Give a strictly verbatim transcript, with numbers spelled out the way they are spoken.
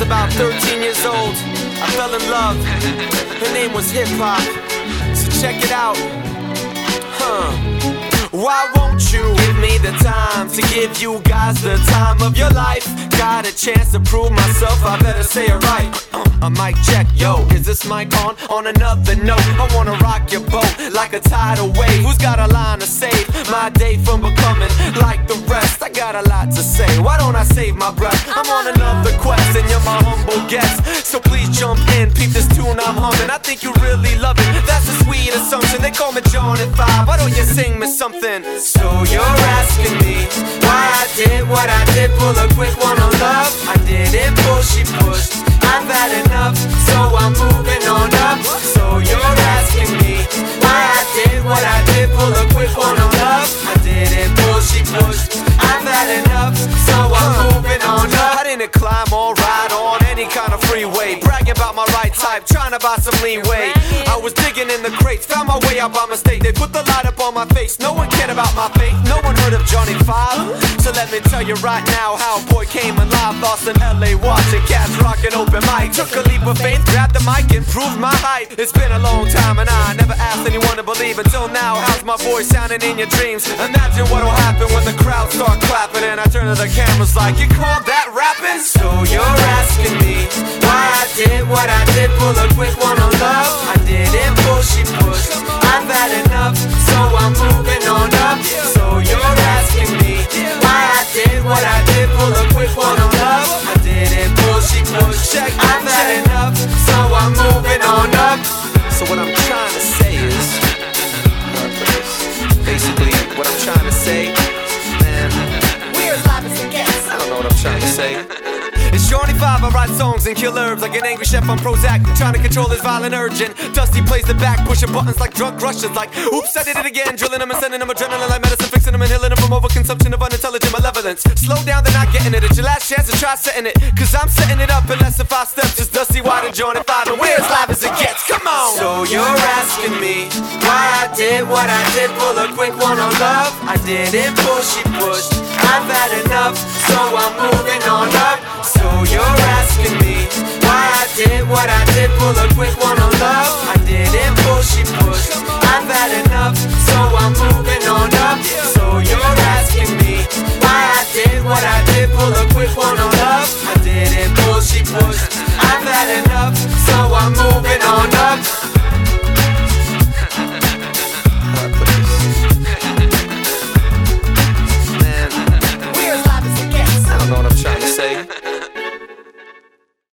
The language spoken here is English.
about thirteen years old, I fell in love. Her name was Hip Hop. So check it out. Huh. Why won't you give me the time to give you guys the time of your life? Got a chance to prove myself, I better say it right. uh, A mic check, yo, is this mic on? On another note, I wanna rock your boat like a tidal wave. Who's got a line to save my day from becoming like the rest? I got a lot to say, why don't I save my breath? I'm on another quest and you're my humble guest. So please jump in, peep this tune I'm humming. I think you really love it, that's a sweet assumption. They call me John at five, why don't you sing me something? So you're asking me why I did what I did, pull a quick one on love. I didn't push, she pushed, I've had enough, so I'm moving on up. So you're asking me why I did what I did, pull a quick one on love. I didn't push, she pushed, I've had enough, so I'm moving on up. I didn't climb or ride on any kind of freeway, bragging about my right type, trying to buy some leeway. I was digging in the crates, found my way out by mistake. They put the light up on my face, no one cared about my faith, no one heard of Johnny Five. So let me tell you right now how a boy came alive, lost in L A watching cats rocking open mic. Took a leap of faith, grabbed the mic, improved my height. It's been a long time and I never asked anyone to believe until now. How's my voice sounding in your dreams? Imagine what'll happen when the crowd start clapping and I turn to the cameras like, you call that rapping? So you're asking me why I did what I did, pull a quick one on love. I didn't push, she pushed, I've had enough, so I'm moving on up. So you're asking me why I did what I did, pull a quick one on love. I didn't push, she pushed, I've had enough, so I'm moving on up. So what I'm trying to say is, basically what I'm trying to say, man, we're as live as it gets. I don't know what I'm trying to say. It's Johnny Five, I write songs and kill herbs like an angry chef on Prozac, trying to control his violent urge. And Dusty plays the back, pushing buttons like drug rushers. Like, oops, I did it again, drilling them and sending them adrenaline like medicine, fixing them and healing them from overconsumption of unintelligent malevolence. Slow down, they're not getting it. It's your last chance to try setting it, cause I'm setting it up in less than five steps. Just Dusty, White, and Johnny Five, and we're as live as it gets. Come on! So you're asking me why I did what I did, pull a quick one on love. I didn't push, she pushed, I've had enough, so I'm moving on up. So you're asking me why I did what I did, pull a quick one on love.